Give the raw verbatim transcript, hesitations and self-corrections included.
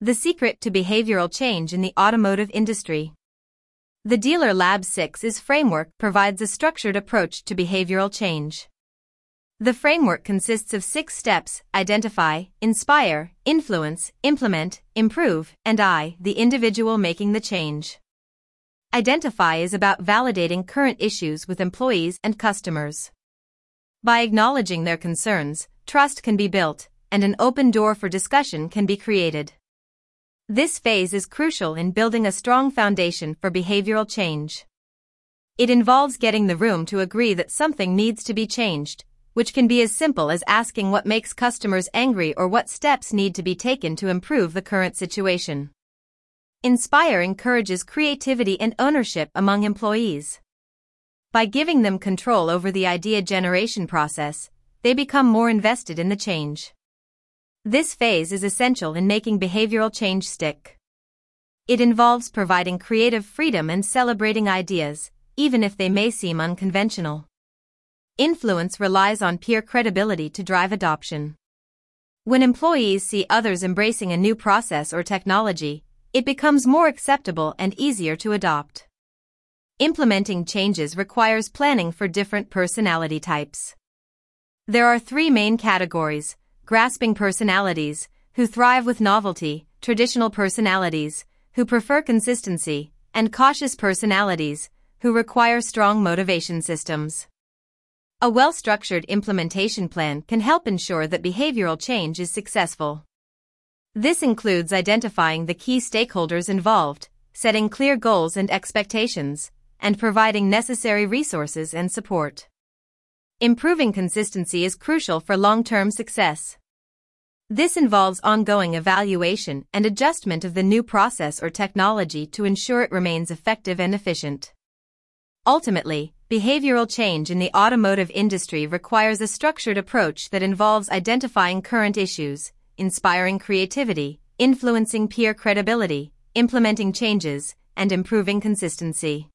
The secret to behavioral change in the automotive industry. The Dealer Lab six is framework provides a structured approach to behavioral change. The framework consists of six steps: identify, inspire, influence, implement, improve, and I, the individual making the change. Identify is about validating current issues with employees and customers. By acknowledging their concerns, trust can be built, and an open door for discussion can be created. This phase is crucial in building a strong foundation for behavioral change. It involves getting the room to agree that something needs to be changed, which can be as simple as asking what makes customers angry or what steps need to be taken to improve the current situation. Inspire encourages creativity and ownership among employees. By giving them control over the idea generation process, they become more invested in the change. This phase is essential in making behavioral change stick. It involves providing creative freedom and celebrating ideas, even if they may seem unconventional. Influence relies on peer credibility to drive adoption. When employees see others embracing a new process or technology, it becomes more acceptable and easier to adopt. Implementing changes requires planning for different personality types. There are three main categories: grasping personalities, who thrive with novelty; traditional personalities, who prefer consistency; and cautious personalities, who require strong motivation systems. A well-structured implementation plan can help ensure that behavioral change is successful. This includes identifying the key stakeholders involved, setting clear goals and expectations, and providing necessary resources and support. Improving consistency is crucial for long-term success. This involves ongoing evaluation and adjustment of the new process or technology to ensure it remains effective and efficient. Ultimately, behavioral change in the automotive industry requires a structured approach that involves identifying current issues, inspiring creativity, influencing peer credibility, implementing changes, and improving consistency.